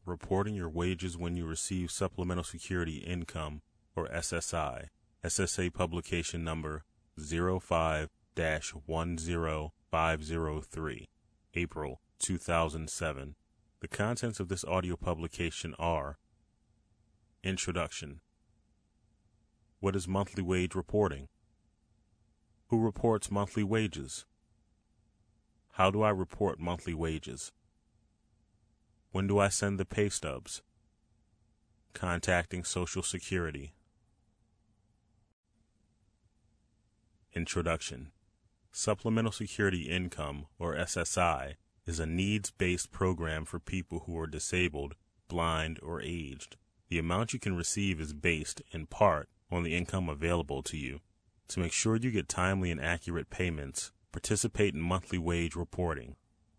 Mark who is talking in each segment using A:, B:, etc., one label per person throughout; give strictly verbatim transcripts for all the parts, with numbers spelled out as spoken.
A: reporting your wages when you receive Supplemental Security Income, or S S I, S S A publication number zero five dash one zero five zero three, April two thousand seven. The contents of this audio publication are: Introduction. What is monthly wage reporting? Who reports monthly wages? How do I report monthly wages? When do I send the pay stubs? Contacting Social Security. Introduction. Supplemental Security Income, or S S I, is a needs-based program for people who are disabled, blind, or aged. The amount you can receive is based, in part, on the income available to you. To make sure you get timely and accurate payments, participate in monthly wage reporting.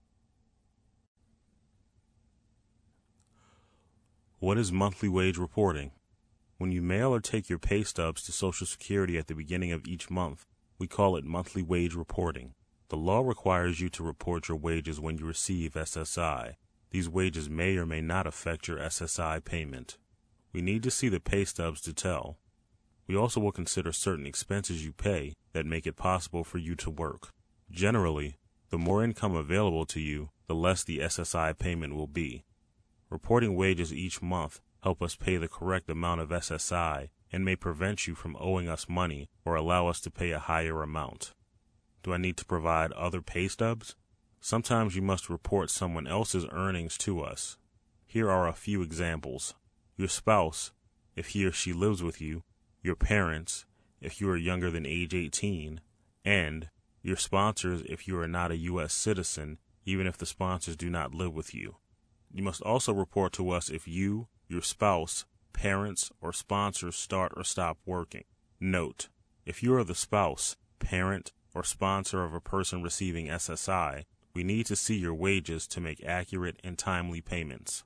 A: What is monthly wage reporting? When you mail or take your pay stubs to Social Security at the beginning of each month, we call it monthly wage reporting. The law requires you to report your wages when you receive S S I. These wages may or may not affect your S S I payment. We need to see the pay stubs to tell. We also will consider certain expenses you pay that make it possible for you to work. Generally, the more income available to you, the less the S S I payment will be. Reporting wages each month help us pay the correct amount of S S I and may prevent you from owing us money or allow us to pay a higher amount. Do I need to provide other pay stubs? Sometimes you must report someone else's earnings to us. Here are a few examples. Your spouse, if he or she lives with you, your parents, if you are younger than age eighteen, and your sponsors if you are not a U S citizen, even if the sponsors do not live with you. You must also report to us if you, your spouse, parents, or sponsors start or stop working. Note: if you are the spouse, parent, or sponsor of a person receiving S S I, we need to see your wages to make accurate and timely payments.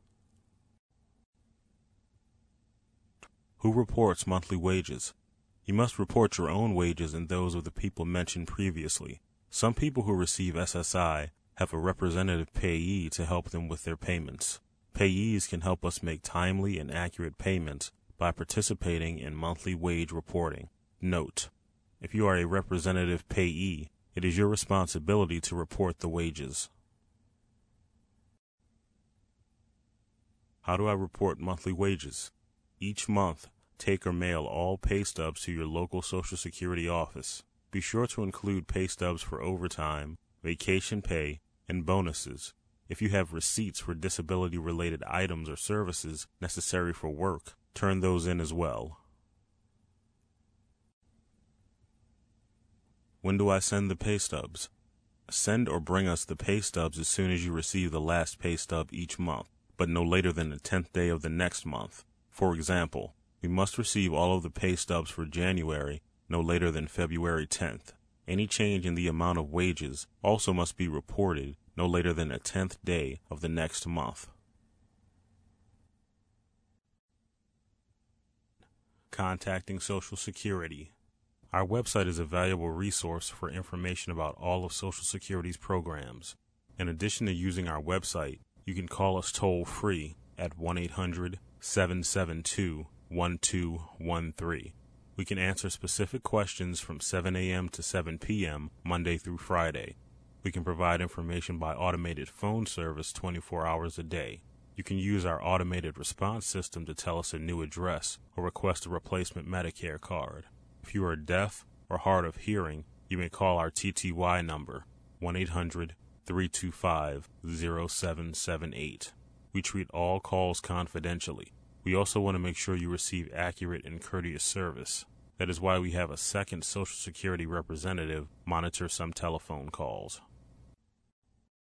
A: Who reports monthly wages? You must report your own wages and those of the people mentioned previously. Some people who receive S S I have a representative payee to help them with their payments. Payees can help us make timely and accurate payments by participating in monthly wage reporting. Note: if you are a representative payee, it is your responsibility to report the wages. How do I report monthly wages? Each month, take or mail all pay stubs to your local Social Security office. Be sure to include pay stubs for overtime, vacation pay, and bonuses. If you have receipts for disability-related items or services necessary for work, turn those in as well. When do I send the pay stubs? Send or bring us the pay stubs as soon as you receive the last pay stub each month, but no later than the tenth day of the next month. For example, we must receive all of the pay stubs for January no later than February tenth. Any change in the amount of wages also must be reported no later than the tenth day of the next month. Contacting Social Security. Our website is a valuable resource for information about all of Social Security's programs. In addition to using our website, you can call us toll-free at one eight hundred, seven seven two, one two one three. We can answer specific questions from seven a m to seven p m Monday through Friday. We can provide information by automated phone service twenty-four hours a day. You can use our automated response system to tell us a new address or request a replacement Medicare card. If you are deaf or hard of hearing, you may call our T T Y number, one eight hundred, three two five, zero seven seven eight. We treat all calls confidentially. We also want to make sure you receive accurate and courteous service. That is why we have a second Social Security representative monitor some telephone calls.